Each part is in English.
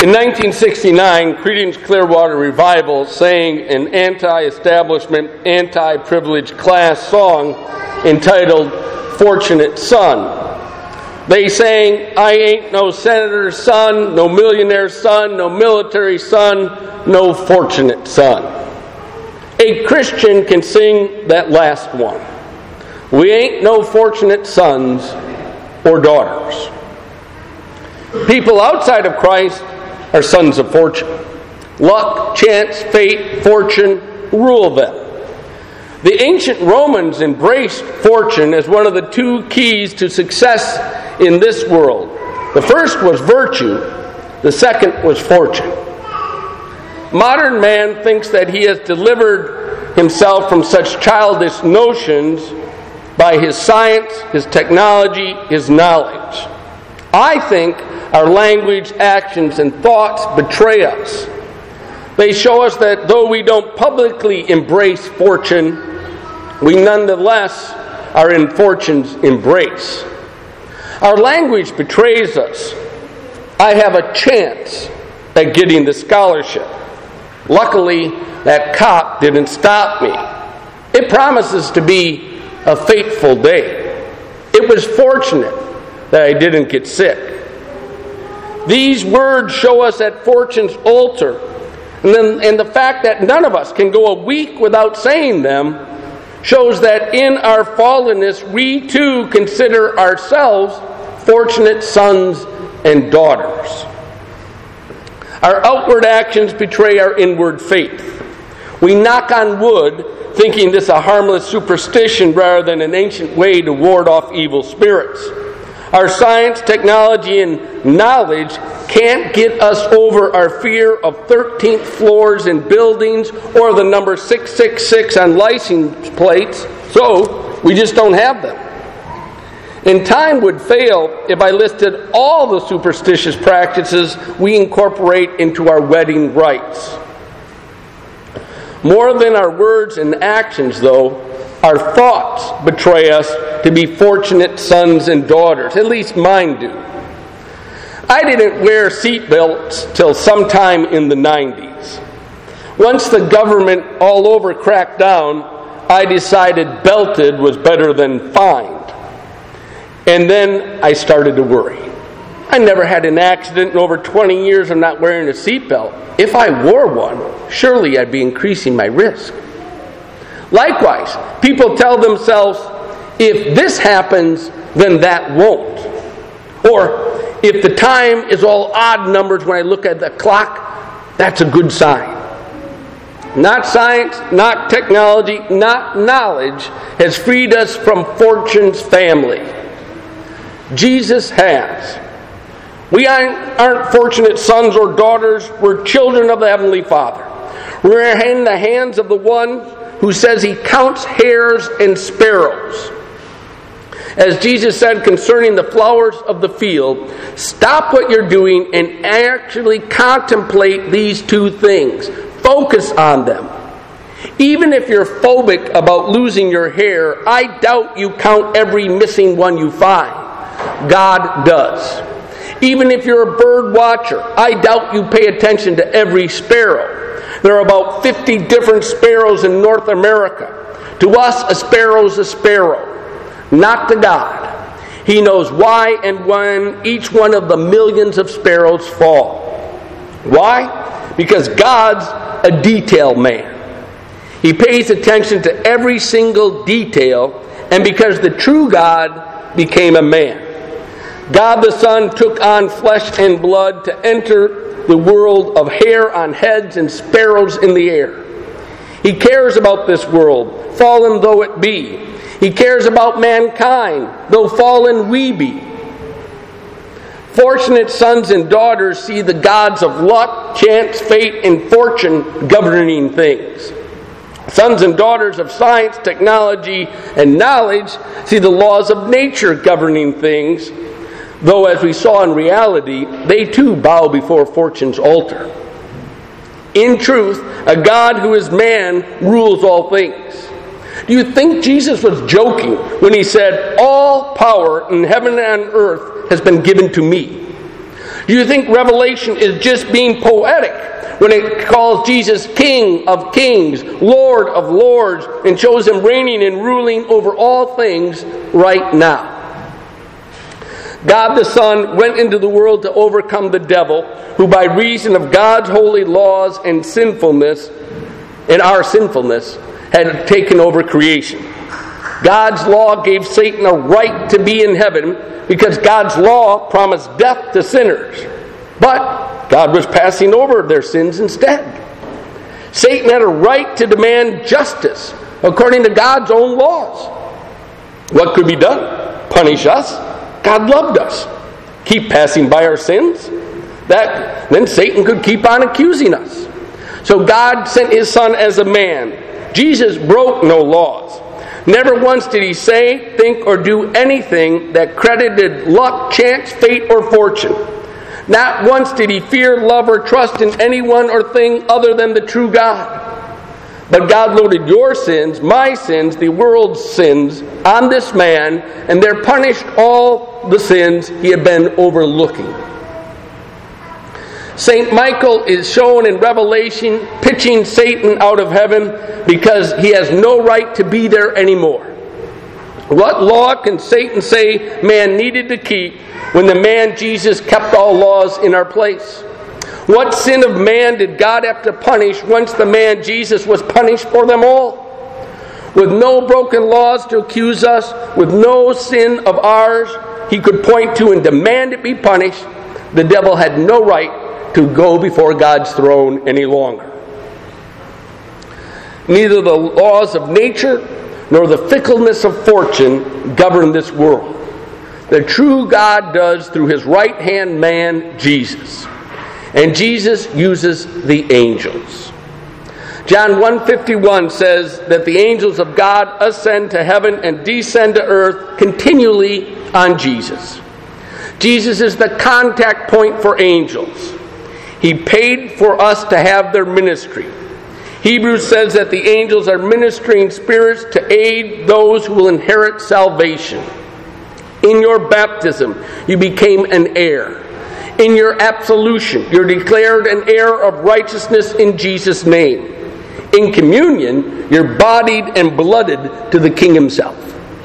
In 1969, Creedence Clearwater Revival sang an anti-establishment, anti-privileged class song entitled "Fortunate Son." They sang, "I ain't no senator's son, no millionaire's son, no military son, no fortunate son." A Christian can sing that last one. We ain't no fortunate sons or daughters. People outside of Christ are sons of fortune. Luck, chance, fate, fortune rule them. The ancient Romans embraced fortune as one of the two keys to success in this world. The first was virtue, the second was fortune. Modern man thinks that he has delivered himself from such childish notions by his science, his technology, his knowledge. I think our language, actions, and thoughts betray us. They show us that though we don't publicly embrace fortune, we nonetheless are in fortune's embrace. Our language betrays us. I have a chance at getting the scholarship. Luckily, that cop didn't stop me. It promises to be a fateful day. It was fortunate that I didn't get sick. These words show us at fortune's altar, and the fact that none of us can go a week without saying them shows that in our fallenness we too consider ourselves fortunate sons and daughters. Our outward actions betray our inward faith. We knock on wood thinking this a harmless superstition rather than an ancient way to ward off evil spirits. Our science, technology, and knowledge can't get us over our fear of 13th floors in buildings or the number 666 on license plates, so we just don't have them. And time would fail if I listed all the superstitious practices we incorporate into our wedding rites. More than our words and actions, though, our thoughts betray us to be fortunate sons and daughters. At least mine do. I didn't wear seatbelts till sometime in the 90s. Once the government all over cracked down, I decided belted was better than fined. And then I started to worry. I never had an accident in over 20 years of not wearing a seatbelt. If I wore one, surely I'd be increasing my risk. Likewise, people tell themselves, if this happens, then that won't. Or, if the time is all odd numbers when I look at the clock, that's a good sign. Not science, not technology, not knowledge has freed us from fortune's family. Jesus has. We aren't fortunate sons or daughters. We're children of the Heavenly Father. We're in the hands of the one who says he counts hares and sparrows. As Jesus said concerning the flowers of the field, stop what you're doing and actually contemplate these two things. Focus on them. Even if you're phobic about losing your hair, I doubt you count every missing one you find. God does. Even if you're a bird watcher, I doubt you pay attention to every sparrow. There are about 50 different sparrows in North America. To us, a sparrow's a sparrow. Not to God. He knows why and when each one of the millions of sparrows fall. Why? Because God's a detail man. He pays attention to every single detail, and because the true God became a man. God the Son took on flesh and blood to enter the world of hair on heads and sparrows in the air. He cares about this world, fallen though it be. He cares about mankind, though fallen we be. Fortunate sons and daughters see the gods of luck, chance, fate, and fortune governing things. Sons and daughters of science, technology, and knowledge see the laws of nature governing things, though as we saw in reality, they too bow before fortune's altar. In truth, a God who is man rules all things. Do you think Jesus was joking when he said, "All power in heaven and earth has been given to me"? Do you think Revelation is just being poetic when it calls Jesus King of Kings, Lord of Lords, and shows him reigning and ruling over all things right now? God the Son went into the world to overcome the devil, who by reason of God's holy laws and sinfulness, and our sinfulness, had taken over creation. God's law gave Satan a right to be in heaven because God's law promised death to sinners. But God was passing over their sins instead. Satan had a right to demand justice according to God's own laws. What could be done? Punish us? God loved us. Keep passing by our sins? Then Satan could keep on accusing us. So God sent his Son as a man. Jesus broke no laws. Never once did he say, think, or do anything that credited luck, chance, fate, or fortune. Not once did he fear, love, or trust in anyone or thing other than the true God. But God loaded your sins, my sins, the world's sins, on this man, and there punished all the sins he had been overlooking. St. Michael is shown in Revelation pitching Satan out of heaven because he has no right to be there anymore. What law can Satan say man needed to keep when the man Jesus kept all laws in our place? What sin of man did God have to punish once the man Jesus was punished for them all? With no broken laws to accuse us, with no sin of ours he could point to and demand it be punished, the devil had no right to go before God's throne any longer. Neither the laws of nature nor the fickleness of fortune govern this world. The true God does through his right-hand man, Jesus. And Jesus uses the angels. John 1:51 says that the angels of God ascend to heaven and descend to earth continually on Jesus. Jesus is the contact point for angels. He paid for us to have their ministry. Hebrews says that the angels are ministering spirits to aid those who will inherit salvation. In your baptism, you became an heir. In your absolution, you're declared an heir of righteousness in Jesus' name. In communion, you're bodied and blooded to the King himself.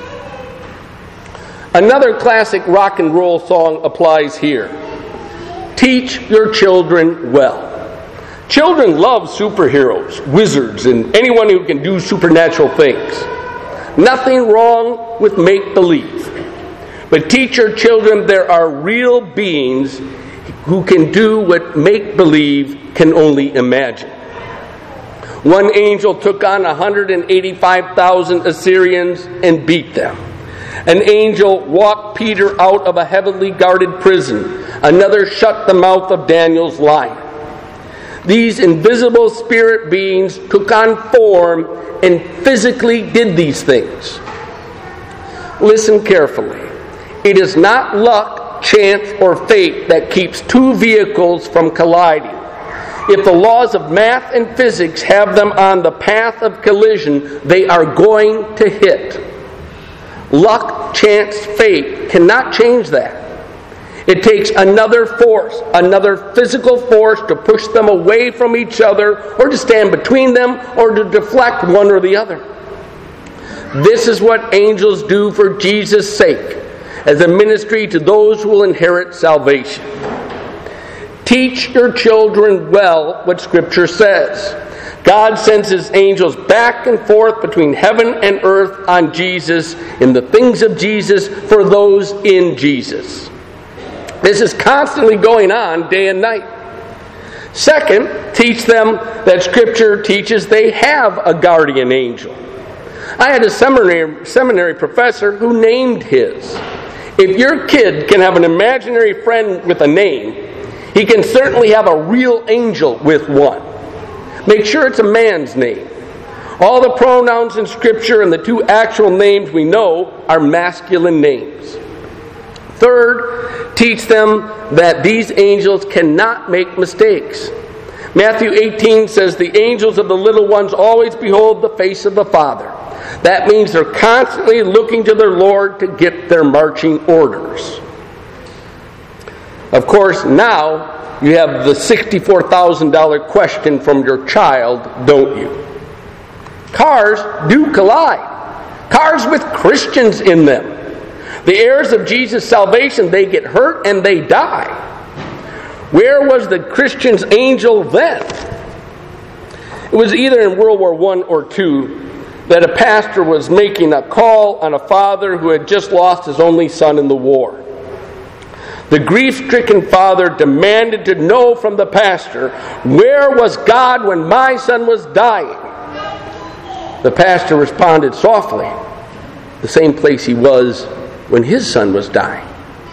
Another classic rock and roll song applies here. Teach your children well. Children love superheroes, wizards, and anyone who can do supernatural things. Nothing wrong with make-believe. But teach your children there are real beings who can do what make-believe can only imagine. One angel took on 185,000 Assyrians and beat them. An angel walked Peter out of a heavily guarded prison. Another shut the mouth of Daniel's lion. These invisible spirit beings took on form and physically did these things. Listen carefully. It is not luck, chance, or fate that keeps two vehicles from colliding. If the laws of math and physics have them on the path of collision, they are going to hit. Luck, chance, fate cannot change that. It takes another force, another physical force to push them away from each other, or to stand between them, or to deflect one or the other. This is what angels do for Jesus' sake, as a ministry to those who will inherit salvation. Teach your children well what Scripture says. God sends his angels back and forth between heaven and earth on Jesus, in the things of Jesus, for those in Jesus. This is constantly going on day and night. Second, teach them that Scripture teaches they have a guardian angel. I had a seminary professor who named his. If your kid can have an imaginary friend with a name, he can certainly have a real angel with one. Make sure it's a man's name. All the pronouns in Scripture and the two actual names we know are masculine names. Third, teach them that these angels cannot make mistakes. Matthew 18 says, the angels of the little ones always behold the face of the Father. That means they're constantly looking to their Lord to get their marching orders. Of course, now you have the $64,000 question from your child, don't you? Cars do collide. Cars with Christians in them. The heirs of Jesus' salvation, they get hurt and they die. Where was the Christian's angel then? It was either in World War I or II that a pastor was making a call on a father who had just lost his only son in the war. The grief-stricken father demanded to know from the pastor, where was God when my son was dying? The pastor responded softly, the same place he was when his son was dying.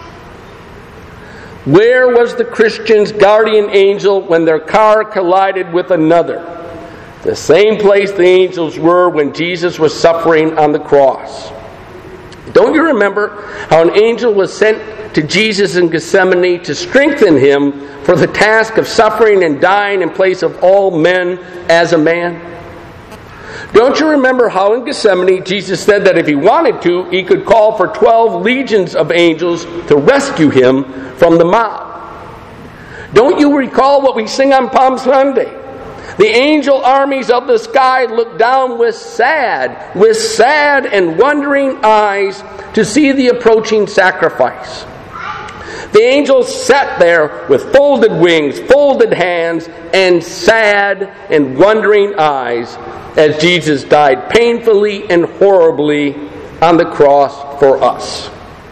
Where was the Christian's guardian angel when their car collided with another? The same place the angels were when Jesus was suffering on the cross. Don't you remember how an angel was sent to Jesus in Gethsemane to strengthen him for the task of suffering and dying in place of all men as a man? Don't you remember how in Gethsemane Jesus said that if he wanted to, he could call for 12 legions of angels to rescue him from the mob? Don't you recall what we sing on Palm Sunday? The angel armies of the sky look down with sad and wondering eyes to see the approaching sacrifice. The angels sat there with folded wings, folded hands, and sad and wondering eyes as Jesus died painfully and horribly on the cross for us.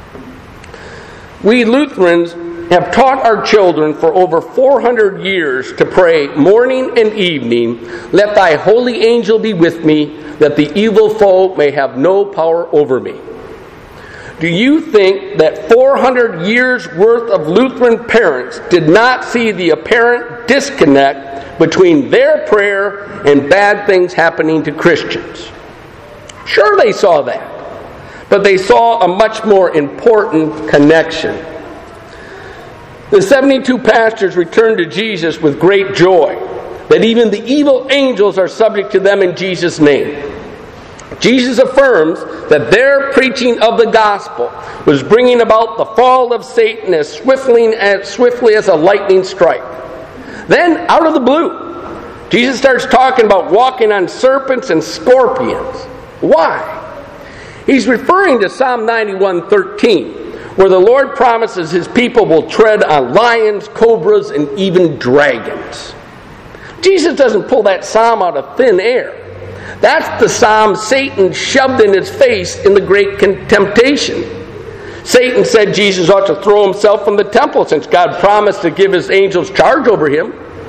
We Lutherans have taught our children for over 400 years to pray morning and evening, let thy holy angel be with me, that the evil foe may have no power over me. Do you think that 400 years worth of Lutheran parents did not see the apparent disconnect between their prayer and bad things happening to Christians? Sure, they saw that, but they saw a much more important connection. The 72 pastors returned to Jesus with great joy that even the evil angels are subject to them in Jesus' name. Jesus affirms that their preaching of the gospel was bringing about the fall of Satan as swiftly as a lightning strike. Then, out of the blue, Jesus starts talking about walking on serpents and scorpions. Why? He's referring to Psalm 91:13, where the Lord promises his people will tread on lions, cobras, and even dragons. Jesus doesn't pull that psalm out of thin air. That's the psalm Satan shoved in his face in the great temptation. Satan said Jesus ought to throw himself from the temple since God promised to give his angels charge over him.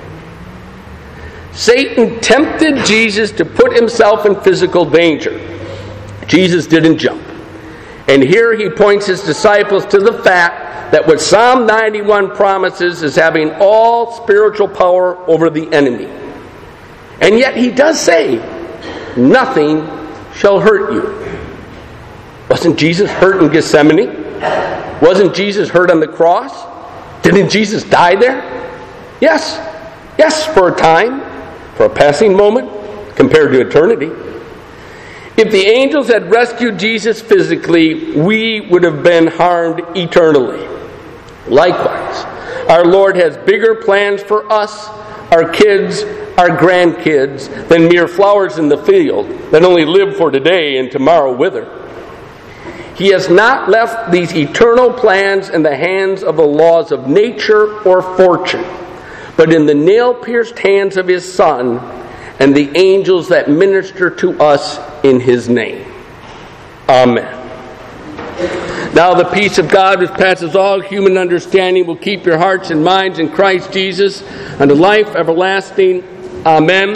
Satan tempted Jesus to put himself in physical danger. Jesus didn't jump. And here he points his disciples to the fact that what Psalm 91 promises is having all spiritual power over the enemy. And yet he does say, nothing shall hurt you. Wasn't Jesus hurt in Gethsemane? Wasn't Jesus hurt on the cross? Didn't Jesus die there? Yes. Yes, for a time, for a passing moment, compared to eternity. If the angels had rescued Jesus physically, we would have been harmed eternally. Likewise, our Lord has bigger plans for us, our kids, our grandkids, than mere flowers in the field that only live for today and tomorrow wither. He has not left these eternal plans in the hands of the laws of nature or fortune, but in the nail-pierced hands of his Son and the angels that minister to us in his name. Amen. Now the peace of God, which passes all human understanding, will keep your hearts and minds in Christ Jesus unto life everlasting. Amen.